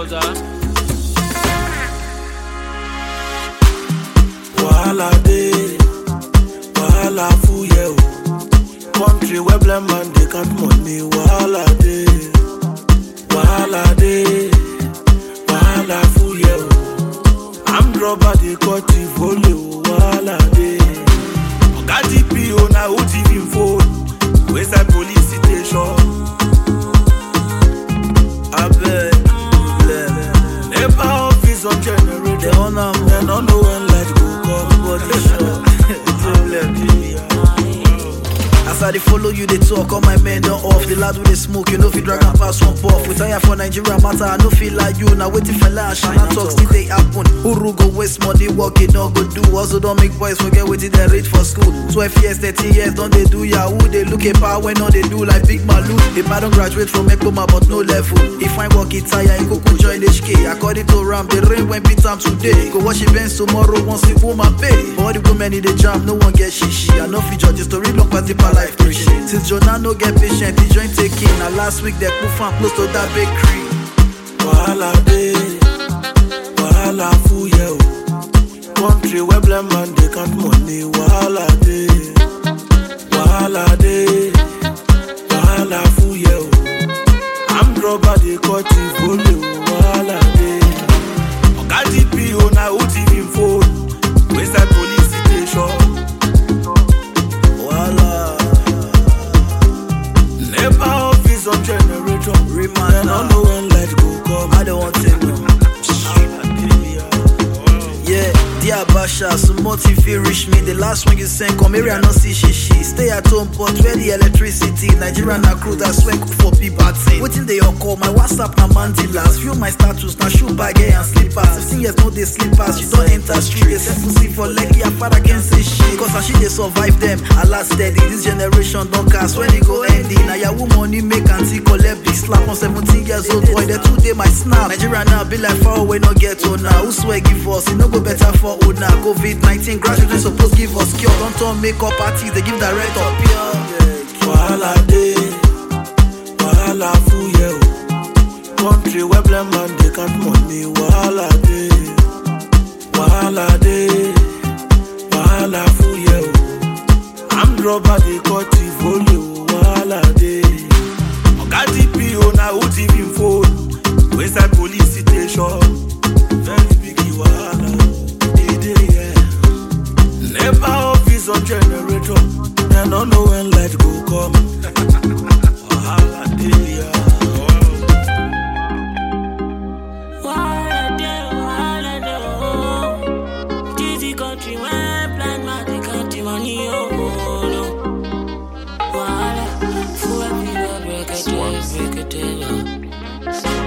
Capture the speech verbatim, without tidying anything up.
Rosa. Wahala dey, wahala full yeah. Country where blind man they count money. Wahala dey, wahala dey, wahala full yeah. I'm rubber they cut the volume. Wahala dey. Oga D P O na who T V phone. Westside police station. I beg, never office on generator. They don't know, they don't know when light go come. Body shot. As I dey follow you, they talk, all my men don't off. The lad with the smoke, you know if you drag and pass one puff. We tire for Nigeria matter, I no feel like you. Now waiting for lash, and I talk, still they happen. Uru go waste money, work it not go do. Also don't make boys forget what they rate for school. Twelve years, thirteen years, don't they do yahoo? They look at power when all they do like Big Malu. If I don't graduate from Ekoma but no level, if I work it tire, you go join H K. According to Ram, the rain when beat time today. Go wash your Benz tomorrow, once the woman pay. All the women in the jam, no one get shishi. I know feature the story long past the life preaching. Since Jonah no get patient, the joint taking. Now last week they put fan close to that bakery. Wahala dey, wahala full yeah. Country where blind man they count money. Wahala dey, wahala dey, wahala full yeah. I'm rubber they cut the volume. Wahala dey. Oga D P O na who T V phone. Westside police station. Voila. Never office on generator. Remind I don't know when light go come. I don't want to know. Yeah, dear Basha, so motive feel reach me. The last one you sent, come here, I not see she she. Stay at home, but where the electricity? Nigeria na crew that swear cook for people. Waiting they all call my WhatsApp na mandilas. View my status na shoe bag and slippers. Fifteen years no they slippers. You don't enter street. They say pussy for leggy. Your father can't say shit. Cause as she they survive them, I last steady. This generation don't cast when they go ending. Now your money make and see collect big slap on seventeen years old boy. They two day my snap. Nigeria now be like far away, no get on now. Who swear give us? It no go better for old now. COVID nineteen graduates supposed give us cure. Don't turn makeup parties, they give direct up here. Wahala dey, wahala full yeah. Country where blind man they count money. Wahala dey, wahala dey, wahala full yeah. I'm rubber they cut the volume. Wahala dey. Oga D P O na who T V phone. Westside police station. Very big wahala. Never office on generator. I don't know when light go come. Wahala dey, Wahala dey, wahala dey, oh. This the country where blind man they count the money, oh no. Wahala, full everywhere, break it down, break it down.